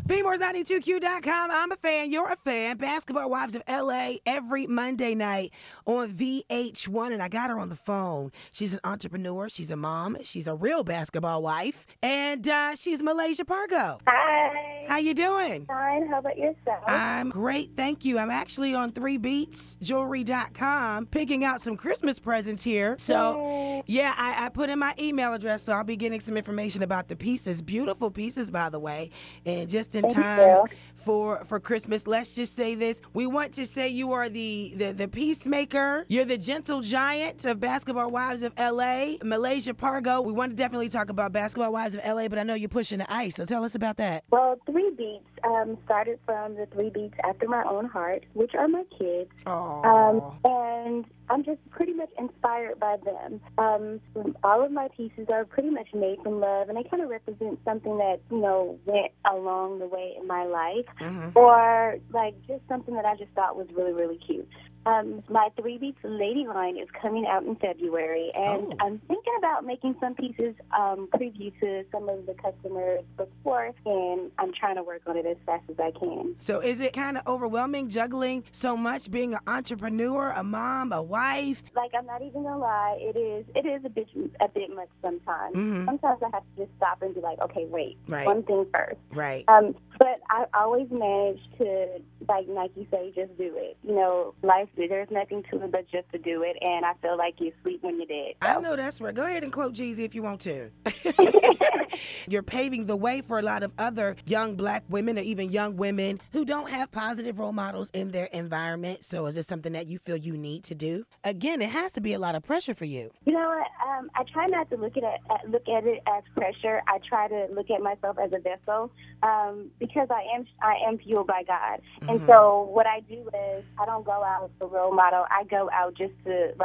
BMORS92Q.com. I'm a fan. You're a fan. Basketball Wives of L.A. every Monday night on VH1. And I got her on the phone. She's an entrepreneur. She's a mom. She's a real basketball wife. And she's Malaysia Pargo. Hi. How you doing? Fine. How about yourself? I'm great. Thank you. I'm actually on 3beatsjewelry.com picking out some Christmas presents here. So, yeah, I put in my email address, so I'll be getting some information about the pieces. Beautiful pieces, by the way. And just in time for Christmas, let's just say this. We want to say you are the peacemaker. You're the gentle giant of Basketball Wives of L.A., Malaysia Pargo. We want to definitely talk about Basketball Wives of L.A., but I know you're pushing the ice, so tell us about that. Well, 3 Beats started from the 3 Beats after my own heart, which are my kids. And I'm just pretty much inspired by them. All of my pieces are pretty much made from love, and they kind of represent something that, went along the way in my life, or like just something that I just thought was really, really cute. My 3 Beats Lady line is coming out in February, and I'm thinking about making some pieces preview to some of the customers before, and I'm trying to work on it as fast as I can. So is it kind of overwhelming juggling so much, being an entrepreneur, a mom, a wife? Like, I'm not even gonna lie, it is a bit much sometimes. Sometimes I have to just stop and be like, okay, wait, one thing first. Right. But I always manage to, like Nike say, just do it. Life, there's nothing to it but just to do it, and I feel like you sleep when you're dead. So. I know that's right. Go ahead and quote Jeezy if you want to. You're paving the way for a lot of other young black women or even young women who don't have positive role models in their environment. So is this something that you feel you need to do? Again, it has to be a lot of pressure for you. You know what? I try not to look at it as pressure. I try to look at myself as a vessel, because I am fueled by God. And so what I do is I don't go out for role model. I go out just to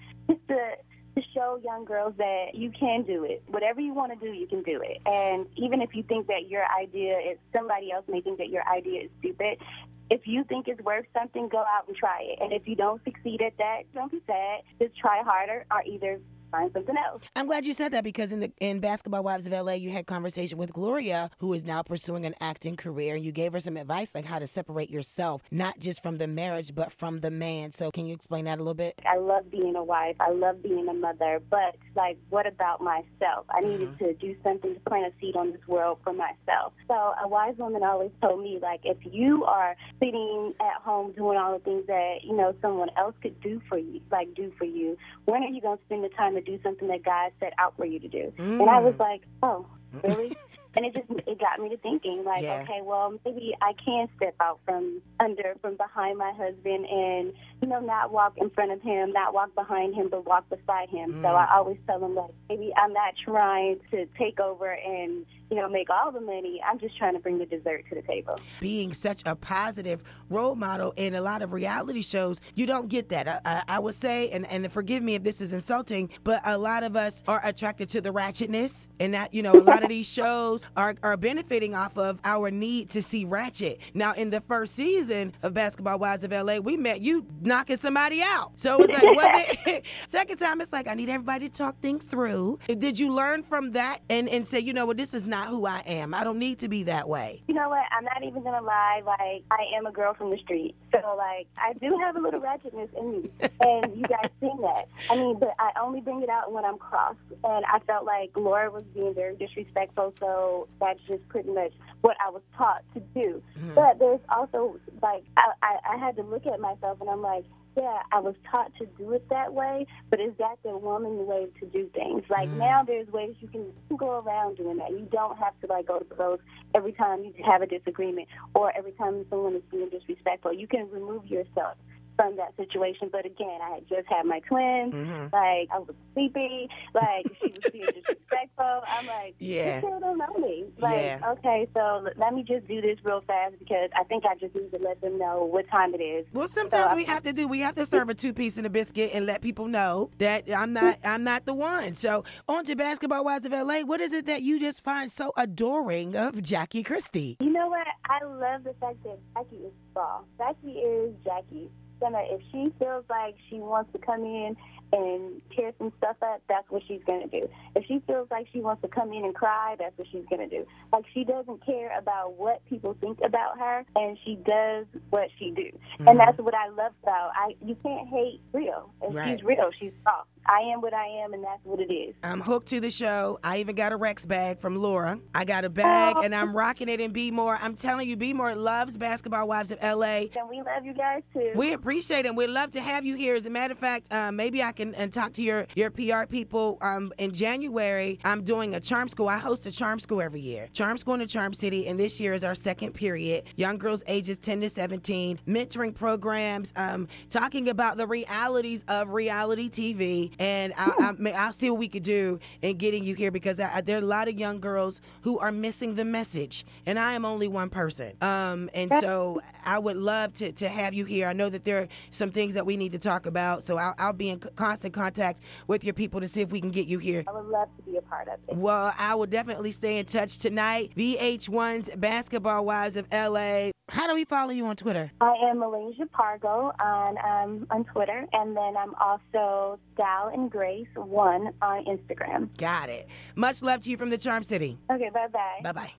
show young girls that you can do it. Whatever you want to do, you can do it. And even if you think that your idea is, somebody else may think that your idea is stupid, if you think it's worth something, go out and try it. And if you don't succeed at that, don't be sad. Just try harder, or either find something else. I'm glad you said that, because in Basketball Wives of L.A., you had conversation with Gloria, who is now pursuing an acting career, and you gave her some advice like how to separate yourself, not just from the marriage, but from the man. So can you explain that a little bit? I love being a wife. I love being a mother. But, like, what about myself? I needed to do something to plant a seed on this world for myself. So a wise woman always told me, like, if you are sitting at home doing all the things that, someone else could do for you, when are you going to spend the time to do something that God set out for you to do? And I was like, oh, really? And it got me to thinking, like, okay, well, maybe I can step out from behind my husband and, not walk in front of him, not walk behind him, but walk beside him. So I always tell him, like, maybe I'm not trying to take over and, make all the money. I'm just trying to bring the dessert to the table. Being such a positive role model in a lot of reality shows, you don't get that. I would say, and forgive me if this is insulting, but a lot of us are attracted to the ratchetness, and that, a lot of these shows are benefiting off of our need to see ratchet. Now, in the first season of Basketball Wives of L.A., we met you knocking somebody out. So it was like, was it? Second time, it's like, I need everybody to talk things through. Did you learn from that and say, this is not who I am. I don't need to be that way. You know what? I'm not even going to lie. Like, I am a girl from the street. So, like, I do have a little ratchetness in me. And you guys seen that. I mean, but I only bring it out when I'm crossed. And I felt like Laura was being very disrespectful. So that's just pretty much what I was taught to do. But there's also, like, I had to look at myself and I'm like, yeah, I was taught to do it that way, but is that the womanly way to do things? Like, now there's ways you can go around doing that. You don't have to, like, go to blows every time you have a disagreement or every time someone is being disrespectful. You can remove yourself from that situation. But again, I had just had my twins. Like, I was sleepy. Like, she was being disrespectful. I'm like, you still don't know me. Like, okay, so let me just do this real fast because I think I just need to let them know what time it is. Well, sometimes we have to serve a 2-piece and a biscuit and let people know that I'm not the one. So on to Basketball Wives of L.A., what is it that you just find so adoring of Jackie Christie? You know what? I love the fact that Jackie is raw. Jackie is Jackie. If she feels like she wants to come in and tear some stuff up, that's what she's going to do. If she feels like she wants to come in and cry, that's what she's going to do. Like, she doesn't care about what people think about her, and she does what she do. And that's what I love about you can't hate real. And Right. she's real. She's soft. I am what I am, and that's what it is. I'm hooked to the show. I even got a Rex bag from Laura. I got a bag, and I'm rocking it in Be More. I'm telling you, Be More loves Basketball Wives of L.A. And we love you guys, too. We appreciate it. We'd love to have you here. As a matter of fact, maybe I can talk to your PR people. In January, I'm doing a charm school. I host a charm school every year. Charm school in the Charm City, and this year is our second period. Young girls ages 10 to 17, mentoring programs, talking about the realities of reality TV. And I'll see what we could do in getting you here, because there are a lot of young girls who are missing the message, and I am only one person. And so I would love to have you here. I know that there are some things that we need to talk about, so I'll be in constant contact with your people to see if we can get you here. I would love to be a part of it. Well, I will definitely stay in touch tonight. VH1's Basketball Wives of LA. How do we follow you on Twitter? I am Malaysia Pargo on Twitter, and then I'm also Style and Grace 1 on Instagram. Got it. Much love to you from the Charm City. Okay, bye-bye. Bye-bye.